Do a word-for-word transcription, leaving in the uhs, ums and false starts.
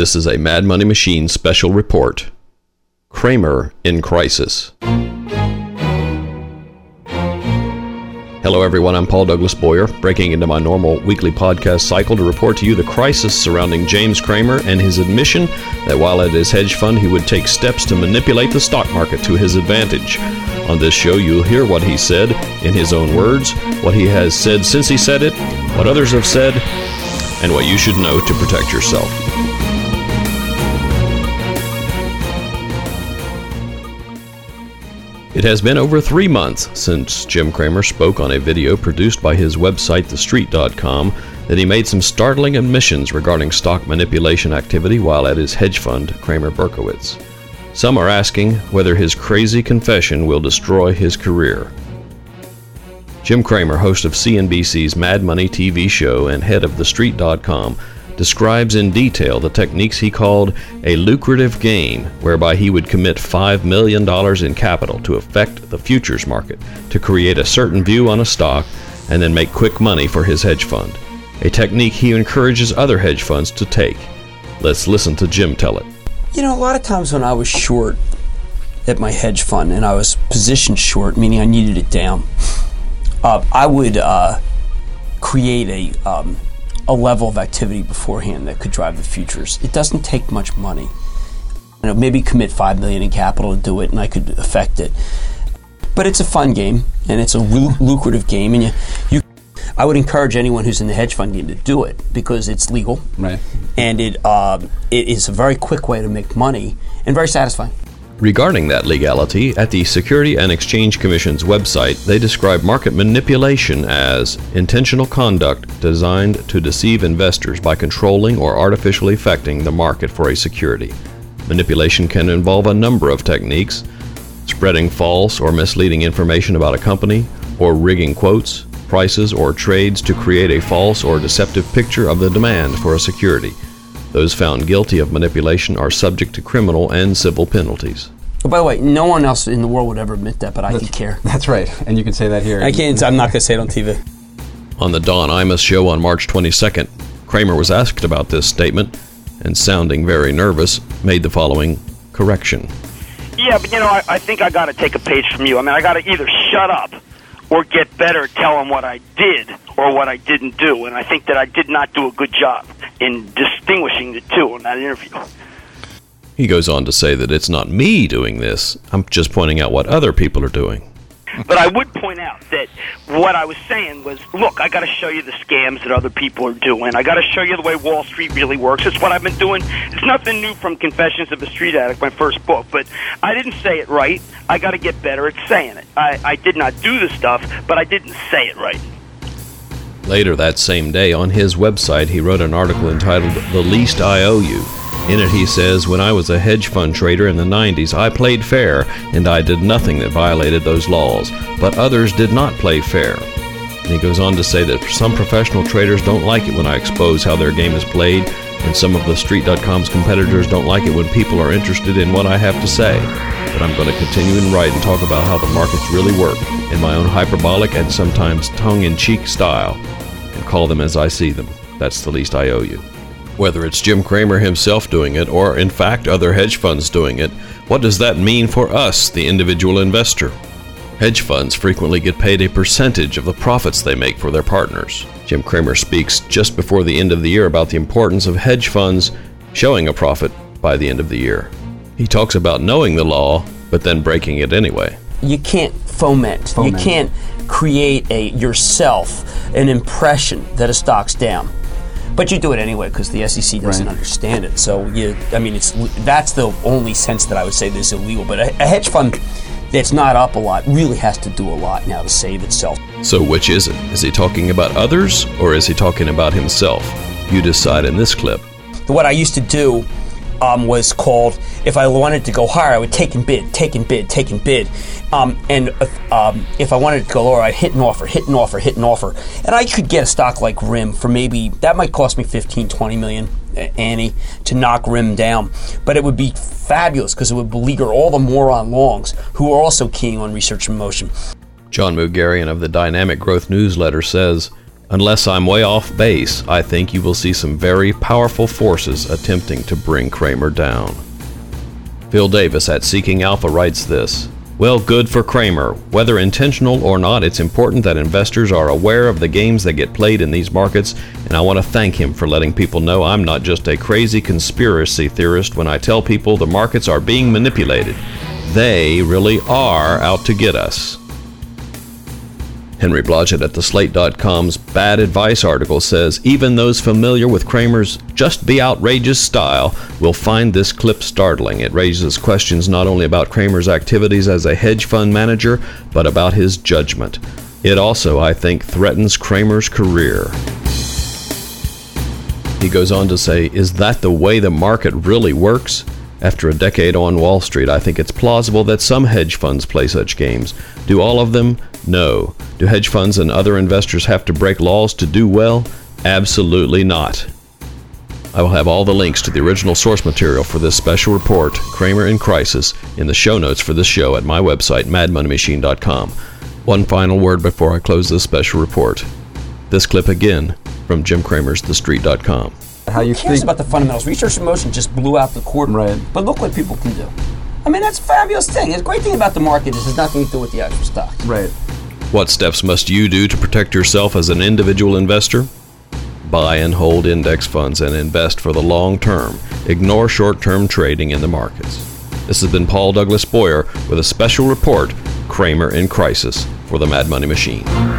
This is a Mad Money Machine special report. Cramer in crisis. Hello everyone, I'm Paul Douglas Boyer, breaking into my normal weekly podcast cycle to report to you the crisis surrounding James Cramer and his admission that while at his hedge fund he would take steps to manipulate the stock market to his advantage. On this show you'll hear what he said in his own words, what he has said since he said it, what others have said, and what you should know to protect yourself. It has been over three months since Jim Cramer spoke on a video produced by his website the street dot com that he made some startling admissions regarding stock manipulation activity while at his hedge fund, Cramer Berkowitz. Some are asking whether his crazy confession will destroy his career. Jim Cramer, host of C N B C's Mad Money T V show and head of the street dot com, describes in detail the techniques he called a lucrative game, whereby he would commit five million dollars in capital to affect the futures market, to create a certain view on a stock, and then make quick money for his hedge fund, a technique he encourages other hedge funds to take. Let's listen to Jim tell it. You know, a lot of times when I was short at my hedge fund, and I was positioned short, meaning I needed it down, uh, I would uh, create a... Um, a level of activity beforehand that could drive the futures. It doesn't take much money. You know, maybe commit five million dollars in capital to do it, and I could affect it. But it's a fun game, and it's a lu- lucrative game, and you, you, I would encourage anyone who's in the hedge fund game to do it because it's legal, right? And it uh, it is a very quick way to make money and very satisfying. Regarding that legality, at the Security and Exchange Commission's website, they describe market manipulation as intentional conduct designed to deceive investors by controlling or artificially affecting the market for a security. Manipulation can involve a number of techniques: spreading false or misleading information about a company, or rigging quotes, prices, or trades to create a false or deceptive picture of the demand for a security. Those found guilty of manipulation are subject to criminal and civil penalties. Oh, by the way, no one else in the world would ever admit that, but I that's, can care. That's right, and you can say that here. I can't. I'm not going to say it on T V. On the Don Imus show on March twenty-second, Cramer was asked about this statement, and sounding very nervous, made the following correction. Yeah, but you know, I, I think I got to take a page from you. I mean, I got to either shut up or get better at telling what I did or what I didn't do, and I think that I did not do a good job in distinguishing the two in that interview. He goes on to say that it's not me doing this, I'm just pointing out what other people are doing. But I would point out that what I was saying was, look, I got to show you the scams that other people are doing. I got to show you the way Wall Street really works. It's what I've been doing. It's nothing new from Confessions of a Street Addict, my first book, but I didn't say it right. I got to get better at saying it. I, I did not do the stuff, but I didn't say it right. Later that same day, on his website, he wrote an article entitled The Least I Owe You. In it he says, when I was a hedge fund trader in the nineties, I played fair, and I did nothing that violated those laws, but others did not play fair. And he goes on to say that some professional traders don't like it when I expose how their game is played, and some of the street dot com's competitors don't like it when people are interested in what I have to say. But I'm going to continue and write and talk about how the markets really work, in my own hyperbolic and sometimes tongue-in-cheek style, and call them as I see them. That's the least I owe you. Whether it's Jim Cramer himself doing it, or in fact other hedge funds doing it, what does that mean for us, the individual investor? Hedge funds frequently get paid a percentage of the profits they make for their partners. Jim Cramer speaks just before the end of the year about the importance of hedge funds showing a profit by the end of the year. He talks about knowing the law, but then breaking it anyway. You can't foment. foment. You can't create a yourself an impression that a stock's down. But you do it anyway because the S E C doesn't right. understand it. So you, I mean, it's that's the only sense that I would say this is illegal. But a, a hedge fund that's not up a lot really has to do a lot now to save itself. So which is it? Is he talking about others, or is he talking about himself? You decide in this clip. What I used to do um, was called, if I wanted to go higher, I would take and bid, take and bid, take and bid. Um, and if, um, if I wanted to go lower, I'd hit an offer, hit an offer, hit an offer. And I could get a stock like R I M for maybe, that might cost me fifteen, twenty million, Annie, to knock R I M down. But it would be fabulous because it would beleaguer all the moron longs who are also keying on research and motion. John Mugarian of the Dynamic Growth newsletter says, Unless I'm way off base, I think you will see some very powerful forces attempting to bring Cramer down. Phil Davis at Seeking Alpha writes this: well, good for Cramer. Whether intentional or not, it's important that investors are aware of the games that get played in these markets, and I want to thank him for letting people know I'm not just a crazy conspiracy theorist when I tell people the markets are being manipulated. They really are out to get us. Henry Blodgett at the Slate dot com's Bad Advice article says, even those familiar with Cramer's just be outrageous style will find this clip startling. It raises questions not only about Cramer's activities as a hedge fund manager, but about his judgment. It also, I think, threatens Cramer's career. He goes on to say, is that the way the market really works? After a decade on Wall Street, I think it's plausible that some hedge funds play such games. Do all of them? No. Do hedge funds and other investors have to break laws to do well? Absolutely not. I will have all the links to the original source material for this special report, Cramer in Crisis, in the show notes for this show at my website, mad money machine dot com. One final word before I close this special report. This clip again from Jim Cramer's the street dot com. How you Who cares think about the fundamentals? Research in Motion just blew out the court. Right. But look what people can do. I mean, that's a fabulous thing. The great thing about the market is it has nothing to do with the actual stock. Right. What steps must you do to protect yourself as an individual investor? Buy and hold index funds and invest for the long term. Ignore short-term trading in the markets. This has been Paul Douglas Boyer with a special report, Cramer in Crisis, for the Mad Money Machine.